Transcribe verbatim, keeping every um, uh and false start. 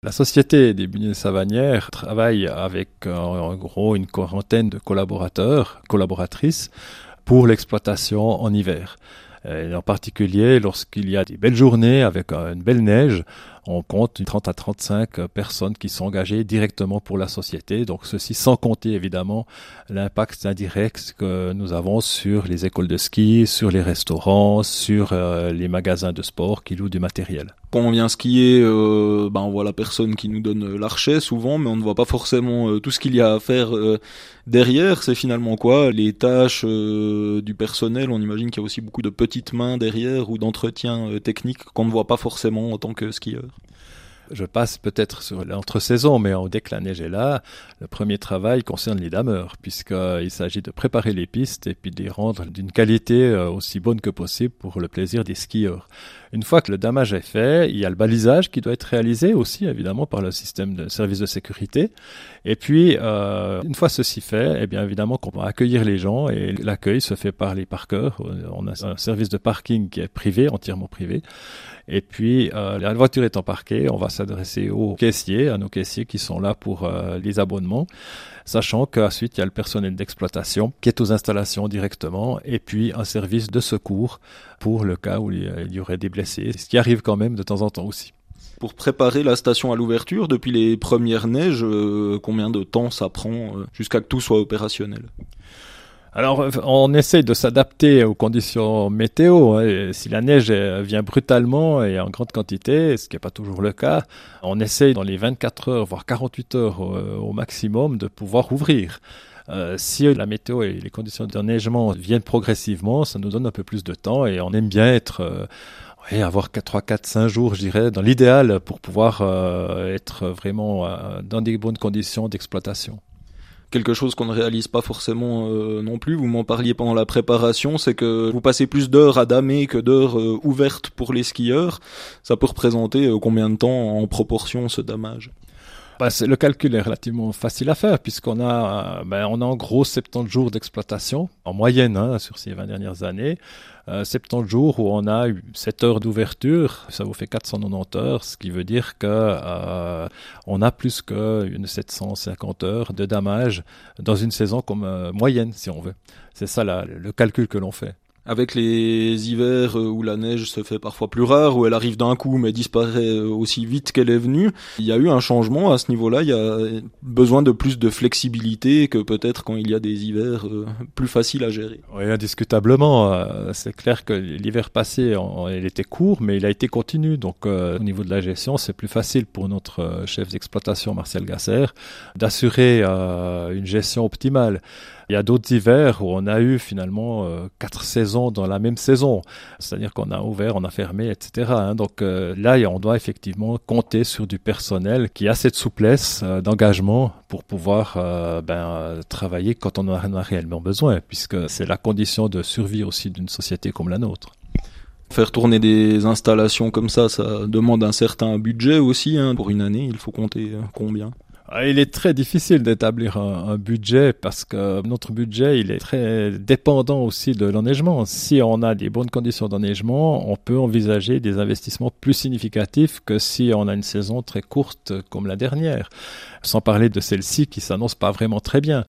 La société des Buniers Savanières travaille avec euh, en gros une quarantaine de collaborateurs, collaboratrices pour l'exploitation en hiver. Et en particulier, lorsqu'il y a des belles journées avec une belle neige, on compte trente à trente-cinq personnes qui sont engagées directement pour la société. Donc ceci sans compter évidemment l'impact indirect que nous avons sur les écoles de ski, sur les restaurants, sur euh, les magasins de sport qui louent du matériel. Quand on vient skier, euh, ben on voit la personne qui nous donne l'archet souvent, mais on ne voit pas forcément euh, tout ce qu'il y a à faire euh, derrière. C'est finalement quoi? Les tâches euh, du personnel, on imagine qu'il y a aussi beaucoup de petites mains derrière ou d'entretien euh, technique qu'on ne voit pas forcément en tant que skieur. Je passe peut-être sur l'entre-saison, mais dès que la neige est là, le premier travail concerne les dameurs, puisqu'il s'agit de préparer les pistes et puis de les rendre d'une qualité aussi bonne que possible pour le plaisir des skieurs. Une fois que le damage est fait, il y a le balisage qui doit être réalisé aussi, évidemment, par le système de service de sécurité. Et puis, euh, une fois ceci fait, eh bien évidemment qu'on va accueillir les gens et l'accueil se fait par les parkeurs. On a un service de parking qui est privé, entièrement privé. Et puis, euh, la voiture étant parquée, on va s'adresser aux caissiers, à nos caissiers qui sont là pour euh, les abonnements, sachant qu'ensuite, il y a le personnel d'exploitation qui est aux installations directement, et puis un service de secours pour le cas où il y aurait des blessés, ce qui arrive quand même de temps en temps aussi. Pour préparer la station à l'ouverture, depuis les premières neiges, euh, combien de temps ça prend euh, jusqu'à que tout soit opérationnel ? Alors, on essaye de s'adapter aux conditions météo. Hein. Si la neige vient brutalement et en grande quantité, ce qui n'est pas toujours le cas, on essaye dans les vingt-quatre heures, voire quarante-huit heures au, au maximum de pouvoir ouvrir. Euh, si la météo et les conditions d'enneigement viennent progressivement, ça nous donne un peu plus de temps et on aime bien être... Euh, Oui, avoir trois, quatre, cinq jours, je dirais, dans l'idéal pour pouvoir euh, être vraiment euh, dans des bonnes conditions d'exploitation. Quelque chose qu'on ne réalise pas forcément euh, non plus, vous m'en parliez pendant la préparation, c'est que vous passez plus d'heures à damer que d'heures euh, ouvertes pour les skieurs. Ça peut représenter euh, combien de temps en proportion ce damage ? Ben, c'est, le calcul est relativement facile à faire puisqu'on a, ben, on a en gros soixante-dix jours d'exploitation, en moyenne hein, sur ces vingt dernières années. Euh, soixante-dix jours où on a eu sept heures d'ouverture, ça vous fait quatre cent quatre-vingt-dix heures, ce qui veut dire que euh, on a plus que sept cent cinquante heures de damage dans une saison comme euh, moyenne, si on veut. C'est ça la, le calcul que l'on fait. Avec les hivers où la neige se fait parfois plus rare, où elle arrive d'un coup mais disparaît aussi vite qu'elle est venue, il y a eu un changement à ce niveau-là, il y a besoin de plus de flexibilité que peut-être quand il y a des hivers plus faciles à gérer. Oui, indiscutablement. C'est clair que l'hiver passé, il était court, mais il a été continu. Donc euh, au niveau de la gestion, c'est plus facile pour notre chef d'exploitation, Marcel Gasser, d'assurer euh, une gestion optimale. Il y a d'autres hivers où on a eu finalement euh, quatre saisons dans la même saison. C'est-à-dire qu'on a ouvert, on a fermé, et cetera. Hein. Donc euh, là, on doit effectivement compter sur du personnel qui a cette souplesse euh, d'engagement pour pouvoir euh, ben, euh, travailler quand on en a réellement besoin, puisque c'est la condition de survie aussi d'une société comme la nôtre. Faire tourner des installations comme ça, ça demande un certain budget aussi. Hein. Pour une année, il faut compter combien ? Il est très difficile d'établir un, un budget parce que notre budget, il est très dépendant aussi de l'enneigement. Si on a des bonnes conditions d'enneigement, on peut envisager des investissements plus significatifs que si on a une saison très courte comme la dernière. Sans parler de celle-ci qui s'annonce pas vraiment très bien.